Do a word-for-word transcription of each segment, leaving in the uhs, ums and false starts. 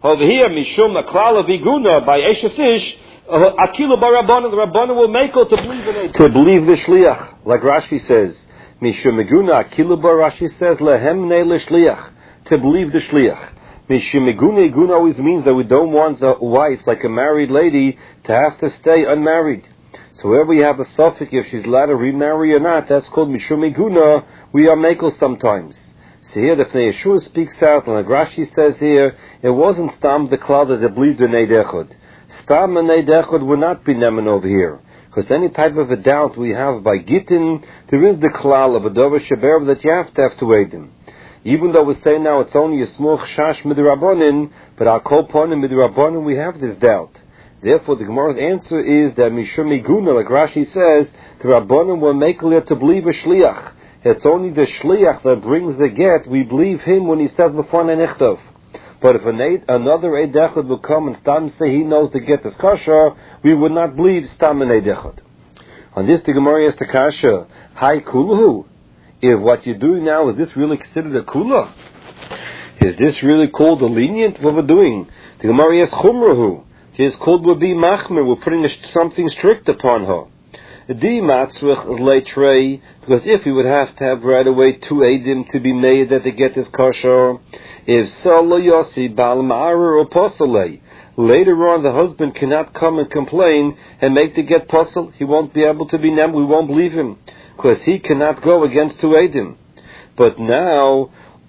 Over here, Mishum Aklala Viguna by Eshesish, Akilu Barabana, the Rabbana will make her to believe in it. To believe the Shliach, like Rashi says. Mishum Meguna Akilu Bar, Rashi says, Lehem Ne L'Shliach, to believe the Shliach. Mishum Meguna Iguna always means that we don't want a wife, like a married lady, to have to stay unmarried. So wherever we have a suffix, if she's allowed to remarry or not, that's called Mishum Meguna, we are makel sometimes. So here the Pnei Yeshua speaks out, and like Rashi says here, it wasn't Stam the Klal that they believed in Eid Echad. Stam and Eid Echad would not be Neman over here. Because any type of a doubt we have by Gittin, there is the Klal of a Dover Sheber that you have to have to Eidim. Even though we say now it's only a small Chash Midrabanin, but our Kol Ponim Midrabanin, we have this doubt. Therefore the Gemara's answer is that Mishum Iguna, like Rashi says, the Rabbanim will make clear to believe a Shliach. It's only the Shliach that brings the get. We believe him when he says before Nenechtov. But if an eid, another Eid Echad will come and Stam say he knows the get is kosher, we would not believe Stam and Eid Echad. On this the Gemara is the kasha. Hi Kuluhu. If what you're doing now, is this really considered a Kula? Is this really called a lenient? What we're doing? The Gemara is Chumrahu. It is called would be Machmer. We're putting something strict upon her. Because if we would have to have right away two Eidim to be made that they get this kosher, if Salo Yossi Bal Ma'ara or Posele, later on the husband cannot come and complain and make the get posel, he won't be able to be nem, we won't believe him, because he cannot go against two Eidim. But now,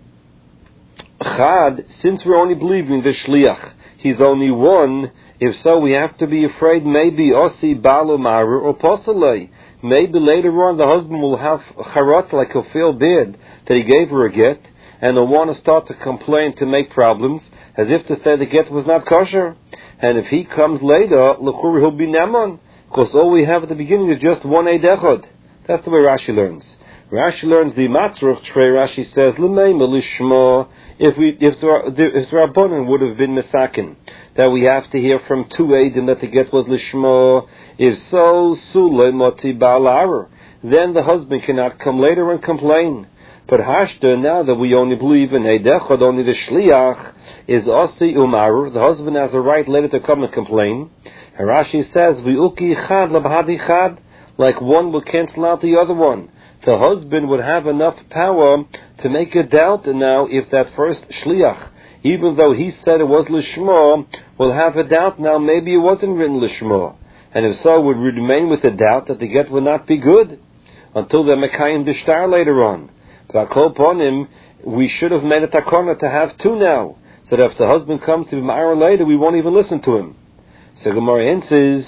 Chad, since we're only believing the Shliach, he's only one. If so, we have to be afraid maybe Osi Balu Maru or Posalei. Maybe later on the husband will have charat, like he'll feel bad that he gave her a get, and he'll want to start to complain to make problems, as if to say the get was not kosher. And if he comes later, l'chur he'll be neman, because all we have at the beginning is just one Eid Echad. That's the way Rashi learns. Rashi learns the Matzruch Trey. Rashi says l'mei melishma. If we, if the if the Rabbanan would have been misakin, that we have to hear from two Eidim that the get was lishma. If so, Sule Moti Ba'alar, then the husband cannot come later and complain. But Hashda, now that we only believe in Eid Echad, only the Shliach is Osi Umaru, the husband has a right later to come and complain. And Rashi says, V'uki Chad Labhadi Chad, like one will cancel out the other one. The husband would have enough power to make a doubt now if that first Shliach, even though he said it was Lishma, will have a doubt now maybe it wasn't written Lishma. And if so, would remain with a doubt that the get would not be good until the Mekayim Dishtar later on. But upon him, we should have made a takona to have two now, so that if the husband comes to be Ma'ara later, we won't even listen to him. So Gemara answers,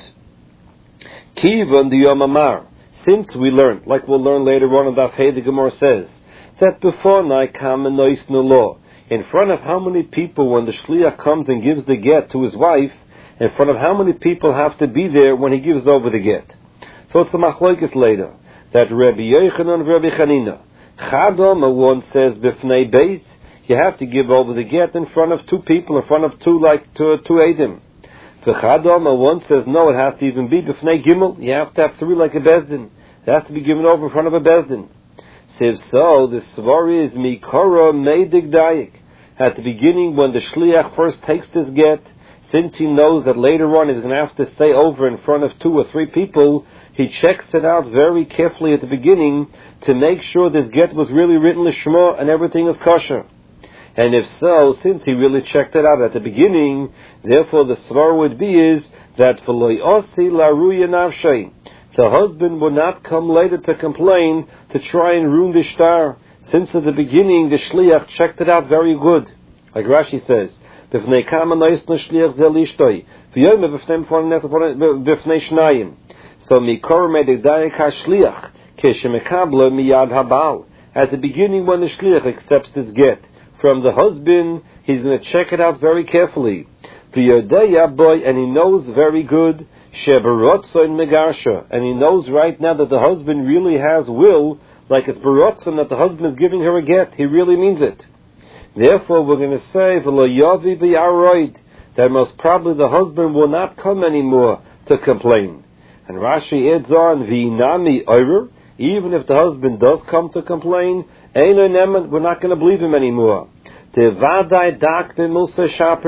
Kivan the Yom Amar. Since we learned, like we'll learn later on in Daf Hey, the Gemara says, that before Naikam and Nois Nulo, in front of how many people when the Shliach comes and gives the get to his wife, in front of how many people have to be there when he gives over the get. So it's the Machloikis later, that Rabbi Yochanan and Rabbi Chanina, Chadom, one says, B'fnei Beis, you have to give over the get in front of two people, in front of two, like, two, two Eidim. The Chadom, one says, no, it has to even be B'fnei Gimel, you have to have three like a Bezdin. It has to be given over in front of a Bezdin. So if so, the Svar is Mikora Meidig Dayik. At the beginning, when the Shliach first takes this get, since he knows that later on he's going to have to say over in front of two or three people, he checks it out very carefully at the beginning to make sure this get was really written Lishma and everything is kosher. And if so, since he really checked it out at the beginning, therefore the Svar would be is that V'loi Osi Laruya Navshay, the husband would not come later to complain to try and ruin the shtar, since at the beginning the Shliach checked it out very good. Like Rashi says, B'fnei Kama Nois Shliach Zel Ishtoi, V'yom B'fnei Shnayim. So Mikor Meidig Dayik HaShliach, Keshemekabla Miyad Habal. At the beginning when the Shliach accepts this get from the husband, he's going to check it out very carefully. V'yodei boy, and he knows very good, Shebarotza in Megarsha, and he knows right now that the husband really has will, like it's Barotza that the husband is giving her a get. He really means it. Therefore, we're going to say, V'lo Yavi B'yaroid, that most probably the husband will not come anymore to complain. And Rashi adds on, V'inami Oirer, even if the husband does come to complain, Eino Neman, we're not going to believe him anymore. Devadai Dak B'Musa Shaper,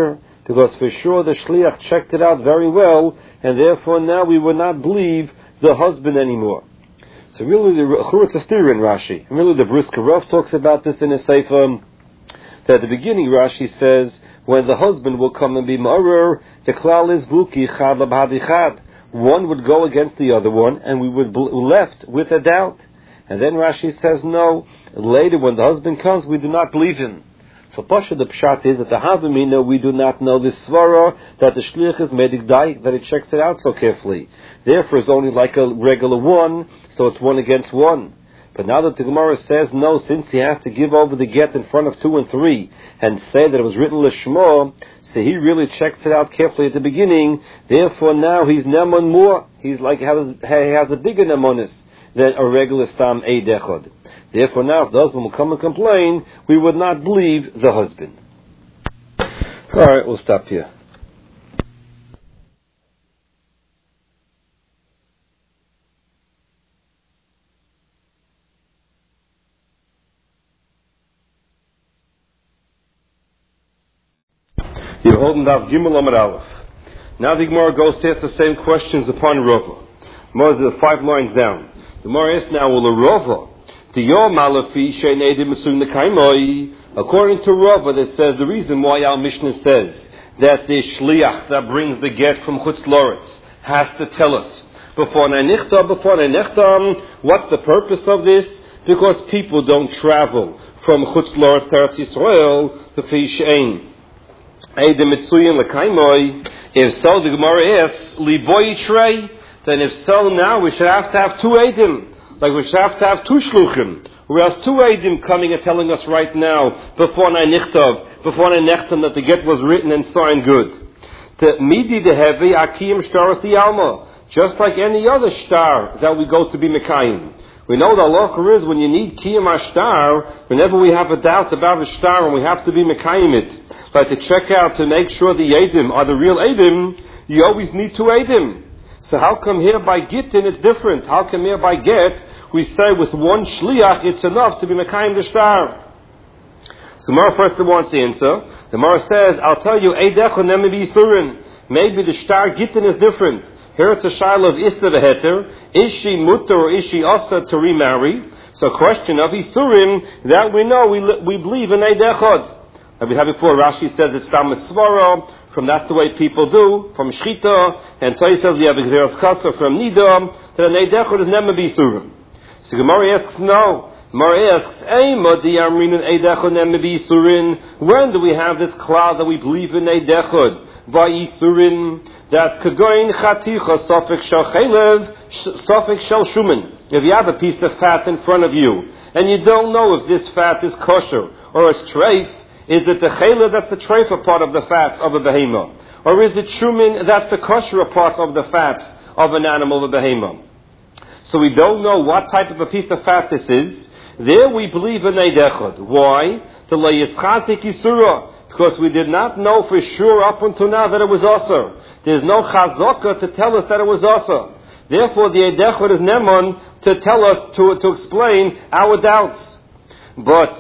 because for sure the shliach checked it out very well, and therefore now we would not believe the husband anymore. So really the Churitz Astir in Rashi, and really the Brisker Rav talks about this in his Sefer, that at the beginning Rashi says, when the husband will come and be ma'arer, the klal is buki chad labhadi chad. One would go against the other one, and we would be left with a doubt. And then Rashi says, no, later when the husband comes, we do not believe him. So Pasha, the pshat is that the Havamina, we do not know this svara, that the shliach is medig dai, that it checks it out so carefully. Therefore it's only like a regular one, so it's one against one. But now that the Gemara says, no, since he has to give over the get in front of two and three, and say that it was written l'shmo, so he really checks it out carefully at the beginning, therefore now he's nemon more, he's like, has, he has a bigger nemonis than a regular stam eid echad. Therefore now if the husband will come and complain, we would not believe the husband. Alright, we'll stop here. You're holding Daf Gimel Amud Aleph. Now the Gemara goes to ask the same questions upon Rava. Gemara is five lines down. The Gemara asks now, well, Rava, according to Rava, that says the reason why our Mishnah says that the shliach that brings the get from Chutz Loretz has to tell us before Nanichta, before Nanichta, what's the purpose of this? Because people don't travel from Chutz Loretz to Eretz Yisrael to Fishein. If so, the Gemara asks, Liboy Trey, then if so, now we should have to have two Eidim. Like we should have to have two Shluchim. Whereas two Eidim coming and telling us right now, before Nanichtav, before Nanechtam, that the get was written and signed good. To Midi de Hevi, Akiyim Shtaras the Alma. Just like any other star that we go to be Mekayim. We know the halacha is when you need Kiyam Ashtar, whenever we have a doubt about the star and we have to be Mekayim it, like to check out to make sure the Eidim are the real Eidim, you always need two Eidim. So how come here by Gittin it's different? How come here by Get we say with one Shliach it's enough to be Mekayim the star? So Mara first wants the answer. The Mara says, I'll tell you, Eidecho Nemi Yisurin. Maybe the star Gittin is different. Here it's a shaila of Issa v'heter. Is she mutter or is she asa to remarry? So question of Isurim, that we know, we we believe in Eid Echad. Like we had before, Rashi says it's Tam Svara, from that's the way people do, from Shchita, and Toi says we have Exeros Kasa from Nida, that an Eid Echad is never be Isurim. So Gemara asks, no. Gemara asks, when do we have this cloud that we believe in Eid Echad? Va'isurin, that's kagoin chaticha sofik shel chelev sofik shel shuman. If you have a piece of fat in front of you and you don't know if this fat is kosher or a treif, is it the chelev that's the treifa part of the fats of a behemoth, or is it shuman that's the kosher part of the fats of an animal of a behemoth? So we don't know what type of a piece of fat this is. There we believe in Eid Echad. Why? To la yischazik yisura. Because we did not know for sure up until now that it was Asr. There's no chazaka to tell us that it was Asr. Therefore, the Eid Echad is Nemon to tell us, to, to explain our doubts. But,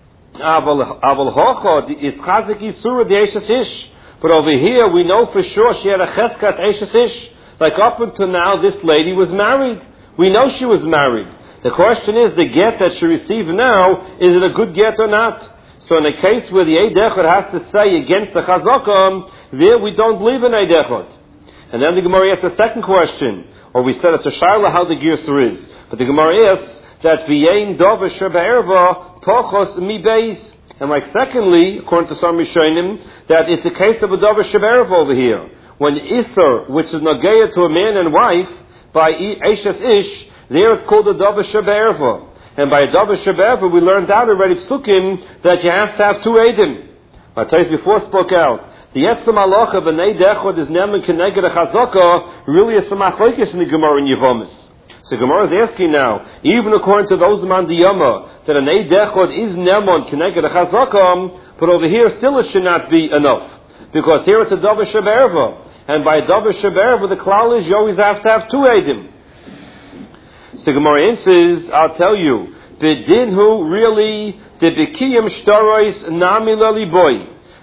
Aval Hocha is Chazik Yisura the Eishes Ish. But over here, we know for sure she had a Cheskat Eishes Ish. Like up until now, this lady was married. We know she was married. The question is, the get that she received now, is it a good get or not? So in a case where the Eid Echad has to say against the Chazakah, there we don't believe in Eid Echad. And then the Gemara asks a second question, or we said it's a Shaila how the Girsa is. But the Gemara asks that V'yein Dova Sheba'erva Pochos Mi Beis. And like secondly, according to some Rishonim, that it's a case of a Dova Sheba'erva over here. When Isser, which is Nageya to a man and wife, by Eishes Ish, there it's called a Dova Sheba'erva. And by Dava Shabbat, we learned out already Psukim that you have to have two Eidim. I tell you before spoke out. The Yetzim Halacha of an Eid Echad is Neman Keneged a Chazaka really is some Machlokes in the Gemara in Yevomis. So Gemara is asking now, even according to those man the Yama, that an Eid Echad is Neman Keneged a Chazaka, but over here still it should not be enough. Because here it's a Dava Shabbat. And by Dava Shabbat, the klal is you always have to have two Eidim. So Gemara answers, I'll tell you, B'dinhu really, the B'kiyam Shtarois Nami Lali Boy.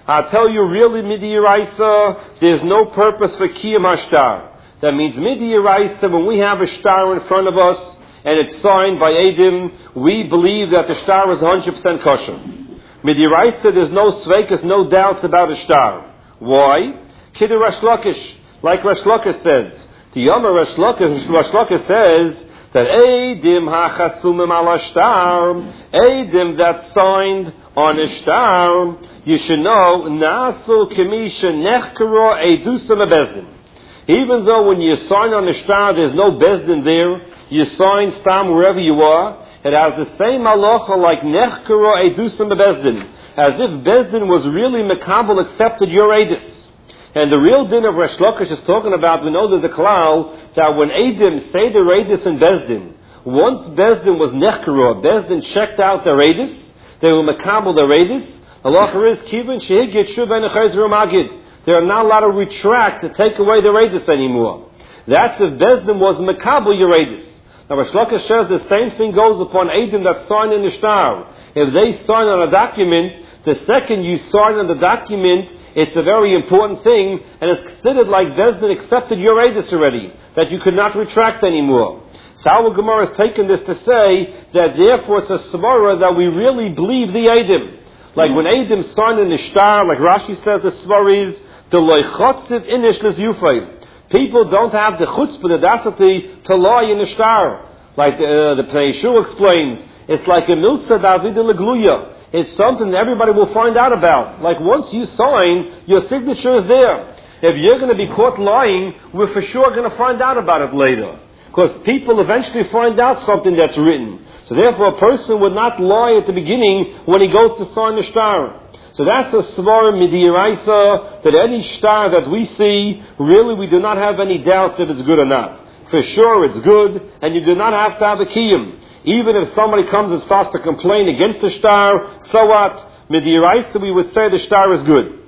I'll tell you really, Midi Yeraisa, there's no purpose for Kiyam HaShtar. That means Midi Yeraisa, when we have a shtar in front of us, and it's signed by Eidim, we believe that the shtar is one hundred percent kosher. Midi Yeraisa, there's no sveikas, no doubts about a shtar. Why? Kiddur Resh Lakish, like Resh Lakish says. The Yoma Resh Lakish, Resh Lakish says that Eidim hachasumim ala shtar, Eidim that's signed on a shtar, you should know, nasu kemisha nechkaro edusam bezdin. Even though when you sign on a shtar, there's no bezdin there, you sign stam wherever you are, it has the same halacha like nechkaro edusam bezdin, as if bezdin was really mekabel accepted your edus. And the real din of Resh Lakish is talking about, we know there's a klal, that when Eidim say the Eidus in Bezdin, once Bezdin was Nechkara, Bezdin checked out their Eidus, they were Makabel their Eidus, Allah is Kivin Shehigit Shuv Enechayzru Magid. They are not allowed to retract, to take away their Eidus anymore. That's if Bezdin was Makabel your Eidus. Now Resh Lakish says the same thing goes upon Eidim that sign in the shtar. If they sign on a document, the second you sign on the document, it's a very important thing, and it's considered like Bezdin accepted your edus already, that you could not retract anymore. So our Gemara has taken this to say that therefore it's a svara that we really believe the Eidim. Like when Eidim sign in the shtar, like Rashi says the svara is, the loichotziv inish l'ziyufay. People don't have the chutzpah, the audacity to lie in the shtar. Like uh, the Pnei Yeshua explains, it's like a milsa david legluya. It's something that everybody will find out about. Like once you sign, your signature is there. If you're going to be caught lying, we're for sure going to find out about it later. Because people eventually find out something that's written. So therefore a person would not lie at the beginning when he goes to sign the shtar. So that's a svar Midi Yeraisa, that any shtar that we see, really we do not have any doubts if it's good or not. For sure it's good, and you do not have to have a kiyum. Even if somebody comes and starts to complain against the shtar, so what? Midi Yeraisa, we would say the shtar is good.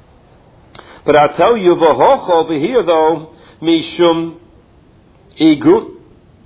But I'll tell you, v'hoch over here though, mishum igu.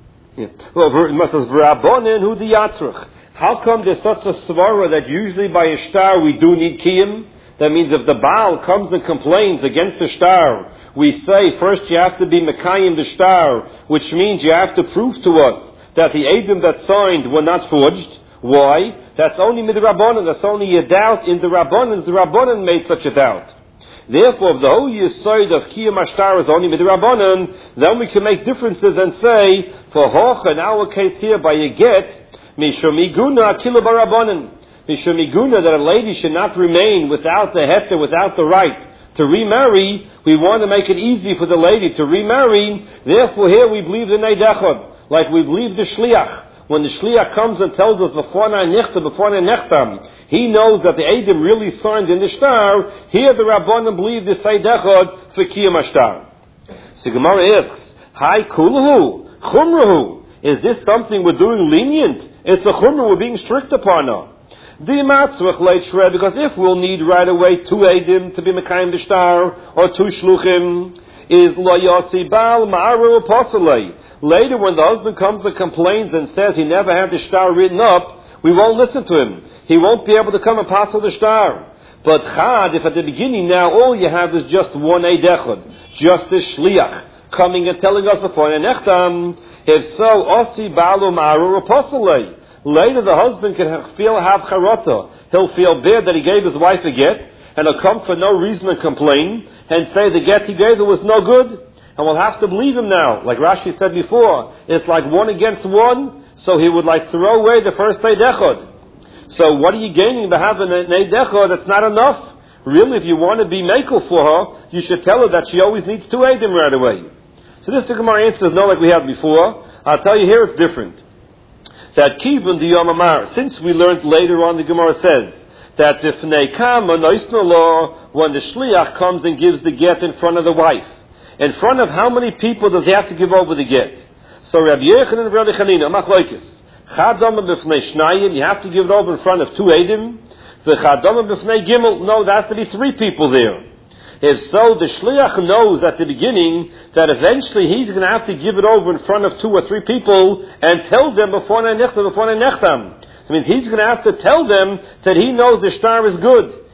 How come there's such a svara that usually by a shtar we do need kiyum? That means if the Baal comes and complains against the shtar, we say first you have to be mekayim the shtar, which means you have to prove to us that the Eidim that signed were not forged. Why? That's only midrabanan. That's only a doubt in the Rabbanan. The Rabbanan made such a doubt. Therefore, if the whole yesod of Kiyam HaShtar is only midrabanan, then we can make differences and say, for Hoch, in our case here, by a get, mishomiguna akilah barabanan. Mishomiguna, that a lady should not remain without the heter, without the right to remarry. We want to make it easy for the lady to remarry. Therefore, here we believe the Neidechod. Like we believe the Shliach. When the Shliach comes and tells us before na nechta, before na nechtam, he knows that the Eidim really signed in the shtar. Here the Rabbanim believe the Seidechod for Kiyam HaShtar. So Gemara asks, Hi kuluhu, chumrahu. Is this something we're doing lenient? It's a chumrah, we're being strict upon her. Because if we'll need right away two Eidim to be Mekayim the shtar, or two Shluchim, is lo yasi bal ma'aru apostlei. Later, when the husband comes and complains and says he never had the shtar written up, we won't listen to him. He won't be able to come and apostle the shtar. But chad, if at the beginning now all you have is just one eidechad, just the shliach, coming and telling us before nechtam, if so, osi balu ma'aru apostlei. Later, the husband can feel have charata. He'll feel bad that he gave his wife a get, and he'll come for no reason and complain and say the get he gave her was no good. And we'll have to believe him now. Like Rashi said before, it's like one against one, so he would like throw away the first eidechad. So what are you gaining by having an eidechad that's not enough? Really, if you want to be mekel for her, you should tell her that she always needs two eidim right away. So this the Gemara answer is no like we had before. I'll tell you here it's different. That kivun the Yom Amar, since we learned later on the Gemara says, that if neikam law, when the shliach comes and gives the get in front of the wife, in front of how many people does he have to give over the get? So Rabbi Yochanan and Rabbi Chanina, machlokes. Chadama b'fnei shnayim, you have to give it over in front of two eidim. The chadama b'fnei gimel, no, there has to be three people there. If so, the shliach knows at the beginning that eventually he's going to have to give it over in front of two or three people and tell them before nechtam, before nechtam. That means he's going to have to tell them that he knows the shtar is good.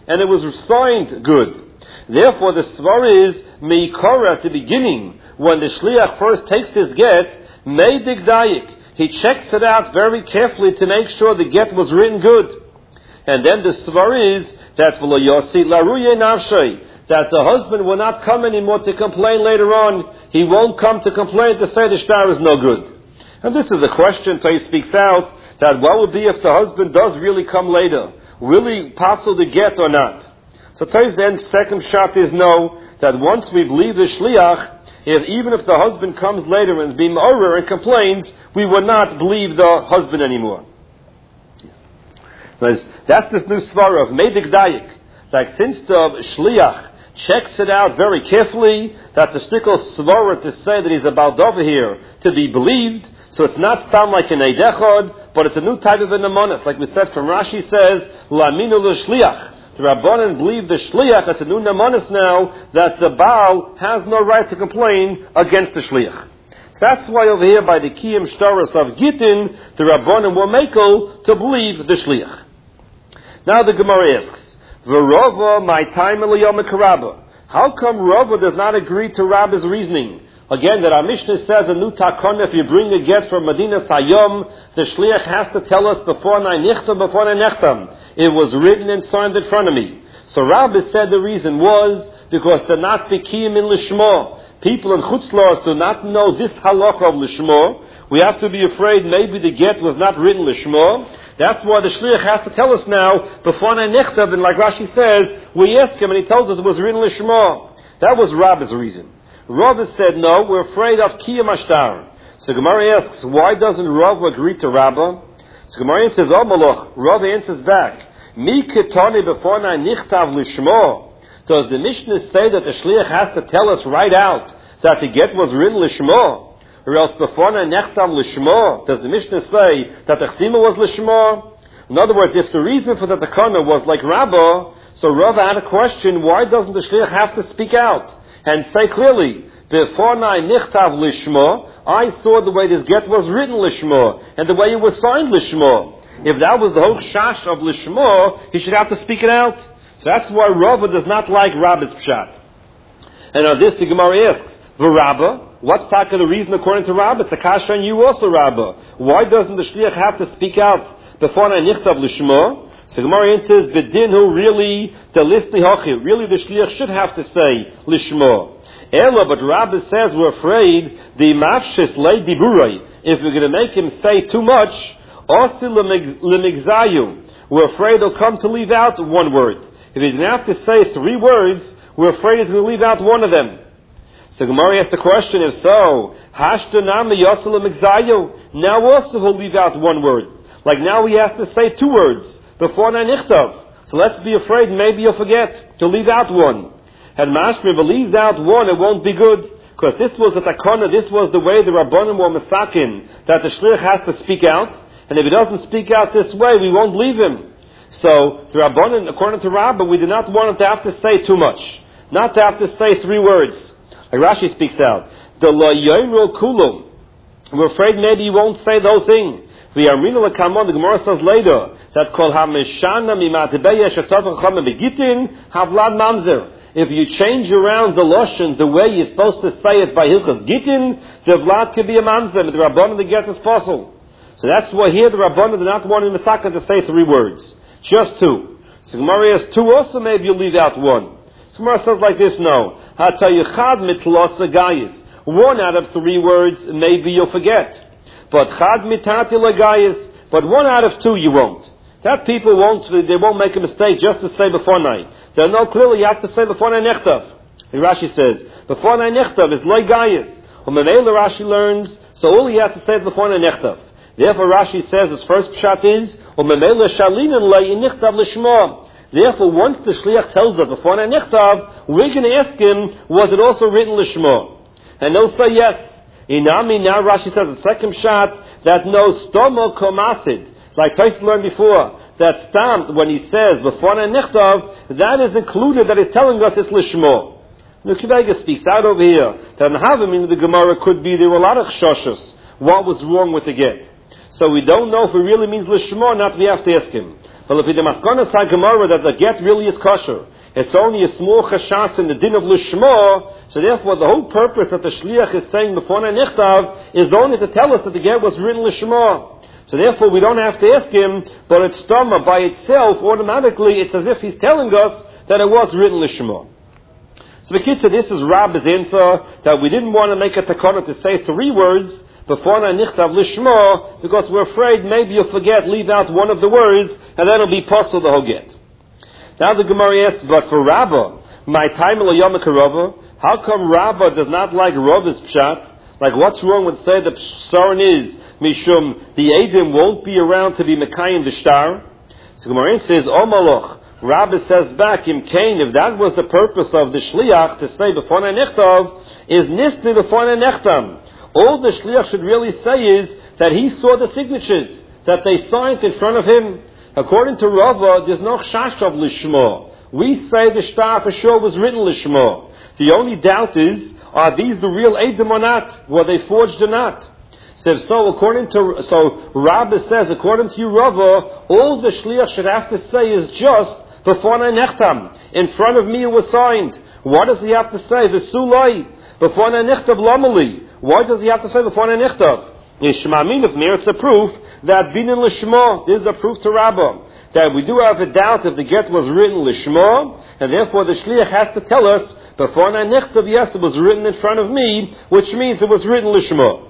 and it was signed good. Therefore, the svar is meikora at the beginning, when the shliach first takes this get, meidig dayik. He checks it out very carefully to make sure the get was written good. And then the svar is that v'lo yosi laruye nafshay, that the husband will not come anymore to complain later on. He won't come to complain to say the shtar is no good. And this is a question Tay speaks out, that what would be if the husband does really come later? Will he passel the get or not? So Tay's end second shot is no, that once we believe the shliach, if even if the husband comes later and is being over and complains, we will not believe the husband anymore. That's this new svara of Meidik Dayik. Like since the shliach checks it out very carefully, that's a stickle svara to say that he's about over here to be believed. So it's not stam like an eidechod, but it's a new type of an amonis. Like we said from Rashi says, Laminu l'shliach. The Rabbanan believe the shliach, that's a new namanis now, that the Baal has no right to complain against the shliach. So that's why over here by the Kiyam Shtaros of Gittin, the Rabbanan were makel to believe the shliach. Now the Gemara asks, V'rova my time eliyom karabba. How come Rava does not agree to Rabba's reasoning? Again, that our Mishnah says a new takon, if you bring a get from Medina Sayom, the shliach has to tell us before nai nichtam, before nai nechtam. It was written and signed in front of me. So Rabbi said the reason was because they're not bikiyim in lishmo. People in chutzlars do not know this halacha of lishmo. We have to be afraid maybe the get was not written lishmo. That's why the shliach has to tell us now before nai nichtam. And like Rashi says, we ask him and he tells us it was written lishmo. That was Rabbi's reason. Rava said, no, we're afraid of kiyam ashtar. So Gemara asks, why doesn't Rava agree to Rabba? So Gemara says, oh malach. Rava answers back, mi ketani b'fonai nichtav lishmo. Does the Mishnah say that the shliach has to tell us right out that the get was written lishmo? Or else b'fonai nechtav lishmo? Does the Mishnah say that the chsima was lishmo? In other words, if the reason for the takana was like Rabba, so Rava had a question, why doesn't the shliach have to speak out and say clearly, before nai nichtav lishmo, I saw the way this get was written lishmo, and the way it was signed lishmo. If that was the whole shash of lishmo, he should have to speak it out. So that's why Rava does not like Rabba's pshat. And on this the Gemara asks, V'Rabba, what's talking the reason according to Rabba? It's a kasha and you also Rabba. Why doesn't the shliach have to speak out before nai nichtav lishmo? So Gemara answers, B'dinhu really, the listi hochi, really the shliach should have to say lishmo. Ela, but Rabbi says we're afraid the mafshis lay diburai. If we're going to make him say too much, osi lemigzayu. We're afraid he'll come to leave out one word. If he's going to have to say three words, we're afraid he's going to leave out one of them. So Gemara asks the question, if so, hashtanami osi lemigzayu. Now also he'll leave out one word. Like now he has to say two words before nai nichtav. So let's be afraid maybe he'll forget to leave out one. And Mashmi believes out one, it won't be good. Because this was the takana, this was the way the Rabbanim were masakin, that the shliach has to speak out. And if he doesn't speak out this way, we won't leave him. So, the Rabbanim, according to Rabbah, we do not want him to have to say too much. Not to have to say three words. Like Rashi speaks out. The lo yoimro kulum. We're afraid maybe he won't say the whole thing. The Armina Lakamon, the Gemara says later, that kol ha-meshana mimatebeye shetov v'chama begitin havlad mamzer. If you change around the lashon the way you're supposed to say it by Hilchas Gittin, the vlad could be a mamzer, but the Rabbanan the get is possible. So that's why here the Rabbanan did not want in Masaka to say three words, just two. So Gemara has two also, maybe you leave out one. So Gemara says like this, no. Hatayichad mitlos agayis. One out of three words, maybe you'll forget. But chad mitati lagayis. But one out of two you won't. That people won't, they won't make a mistake just to say before night. They'll know clearly you have to say before nai nechtav. Rashi says, before nai nechtav is loy gayis. U'memela Rashi learns, so all he has to say is before nai nechtav. Therefore Rashi says his first pshat is, u'memela shalinin lay nichtav l'shmo. Therefore once the shliach tells us before nai nechtav, we're going to ask him, was it also written l'shmo? And they'll say yes. Inami, now Rashi says the second pshat, that no stomo komasid. Like Tyson learned before, that stam, when he says, before nai nichtav, that is included, that is telling us it's lishmo. The Kibega speaks out over here, that in Havamim, the Gemara could be, there were a lot of chshoshos. What was wrong with the get? So we don't know if it really means lishmo or not, we have to ask him. But if the Maskonas HaGemara that the get really is kosher, it's only a small chashas in the din of Lishma, so therefore the whole purpose that the Shliach is saying before Nichtav is only to tell us that the get was written Lishma. So therefore we don't have to ask him, but it's Tama by itself, automatically it's as if he's telling us that it was written Lishma. So Bekitza, this is Rabbi's answer, that we didn't want to make a takana to say three words, before Nichtav Lishma, because we're afraid maybe you'll forget, leave out one of the words, and then it'll be possible the whole get. Now the Gemara asks, but for Rabbah, my time Yom Karava, how come Rabbah does not like Rabba's pshat? Like what's wrong with say the psaron is, Mishum, the Edom won't be around to be Mekayim the Shtar? So Gemara says, O Malach, Rabbah says back, Im Kain, if that was the purpose of the Shliach to say before Nichtav, is Nisni before Nechtam. All the Shliach should really say is that he saw the signatures, that they signed in front of him. According to Rava, there's no chash of Lishma. We say the shtar for sure was written Lishma. The only doubt is, are these the real Edom or not? Were they forged or not? So, so according to, so Rabbi says, according to you, Rava, all the Shliach should have to say is just before Nechtam. In front of me it was signed. What does he have to say? The Sulai. Before Nechtav Lamali. Why does he have to say before Nechtav? Yishmamin of Mir, it's a proof that Binin Lishma, this is a proof to Rabbah, that we do have a doubt if the get was written Lishma, and therefore the Shliach has to tell us, before Nechtav, yes, it was written in front of me, which means it was written Lishma.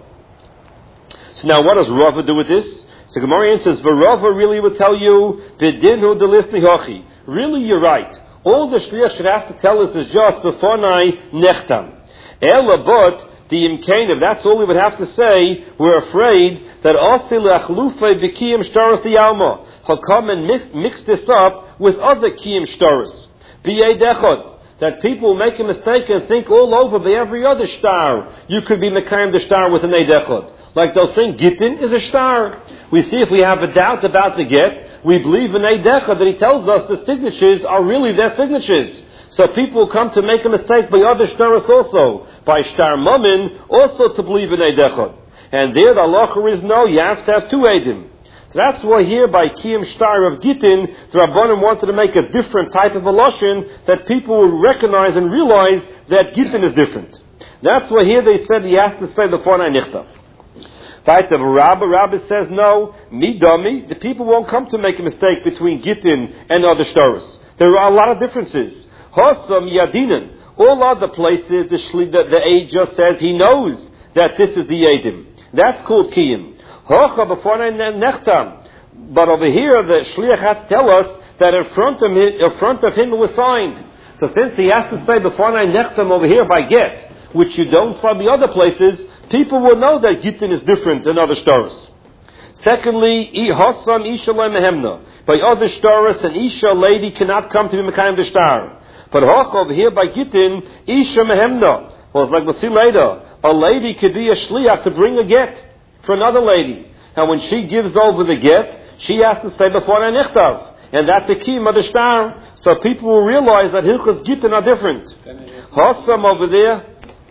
So now what does Rava do with this? So Gemara answers, Rava really would tell you, V'dinhu delisni hochi. Really, you're right. All the Shliach should have to tell us is just before Nechtam. Ela, but the imkain, if that's all we would have to say, we're afraid that Asil Achlufe B'Kiyim Shtaros Yalma. He'll come and mix, mix this up with other Kiyim Shtaros. B'Yei Dechod. That people will make a mistake and think all over by every other star, you could be Mekayim the star with an Eidechod. Like they'll think Gittin is a star. We see if we have a doubt about the get, we believe in Eidechod that he tells us the signatures are really their signatures. So people come to make a mistake by other shtaros also, by shtar mamin, also to believe in Eidechod. And there the halacha is no, you have to have two Eidim. So that's why here by Kiyim Shtar of Gittin, the Rabbanim wanted to make a different type of a lashon that people will recognize and realize that Gittin is different. That's why here they said he has to say before Nichtav. Right, the Rabbi, Rabbi says no, mi dummy, the people won't come to make a mistake between Gittin and other shtaros. There are a lot of differences. Hosam Yadinan. All other places, the, shli, the, the aid just says he knows that this is the Edim. That's called Kiyim. Hocha before Nechtam. But over here, the Shliach has to tell us that in front of him, in front of him it was signed. So since he has to say before Nechtam over here by get, which you don't say the other places, people will know that Gittin is different than other stars. Secondly, Hosam Isha Lemehemna. By other stars, an Isha lady cannot come to be Mekayim the star. But Hoch over here by Gittin, Isha Mehemna. Well, it's like we'll see later. A lady could be a shliach to bring a get for another lady. And when she gives over the get, she has to say before Nichtav. And that's the key, Mother Star. So people will realize that Hilchas Gittin are different. Hossam over there,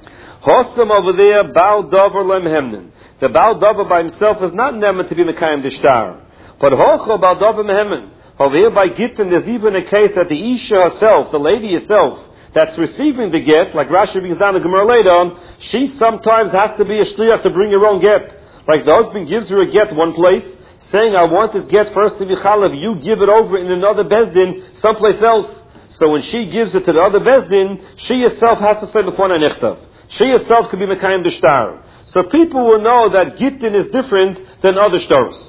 Hossam over there, Baal Dover Lemhemnin. The Baal Dover by himself is not nemen to be Mekayim the Shtar. But Hocho Baal Dover Mehemnin. Over here by Gittin, there's even a case that the Isha herself, the lady herself, that's receiving the get, like Rashi brings down the Gemara later, she sometimes has to be a shliach to bring her own get. Like the husband gives her a get one place, saying, I want this get first to be chalav, you give it over in another bezdin, someplace else. So when she gives it to the other bezdin, she herself has to say before Nechtav. She herself could be Mekayim the Shtar. So people will know that Gittin is different than other stars.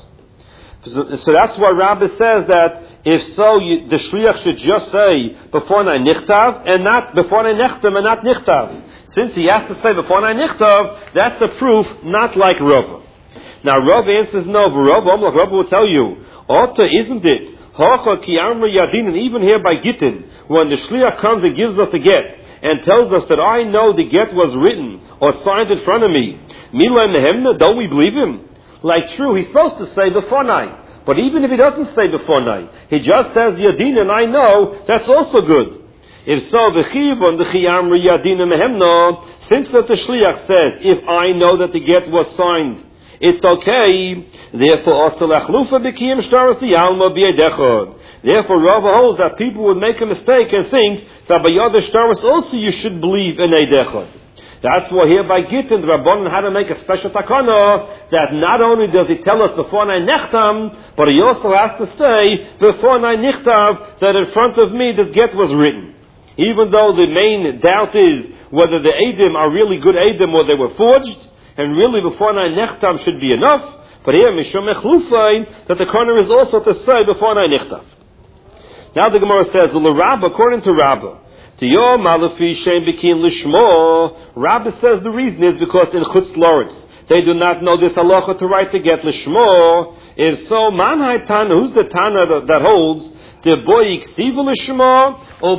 So, so that's why Rabbi says that if so, you, the shliach should just say before Nichtav and not before Nechtam and not Nichtav. Since he has to say before Nichtav, that's a proof not like Rava. Now Rava answers no. Rava, Rava will tell you, Ota, isn't it? Hocha ki amra yadin, and even here by Gittin, when the shliach comes and gives us the get and tells us that I know the get was written or signed in front of me, Mila Nehemna, don't we believe him? Like true, he's supposed to say before night. But even if he doesn't say before night, he just says Yadin and I know, that's also good. If so, v'chivon d'chiyamri Yadin mehemna, since that the shliach says, if I know that the get was signed it's okay. Therefore, Therefore, Rava holds that people would make a mistake and think that by Yad Shtaros also you should believe in Eid Echad. That's why here by Gittin, the Rabbanan had to make a special takana that not only does he tell us before Nai Nechtam, but he also has to say before Nai Nichtav that in front of me this get was written. Even though the main doubt is whether the Eidim are really good Eidim or they were forged, and really before Nai Nechtam should be enough, but here Mishum Echlufay that the corner is also to say before Nai Nichtav. Now the Gemara says, L'Rabba, according to Rabba, to your Malafi Shem Bikin Lishmo, Rabbi says the reason is because in Chutz Lawrence they do not know this halacha to write to get Lishmo. If so, Manhai Tana, who's the Tana that, that holds the boy Ksiva Lishmo, or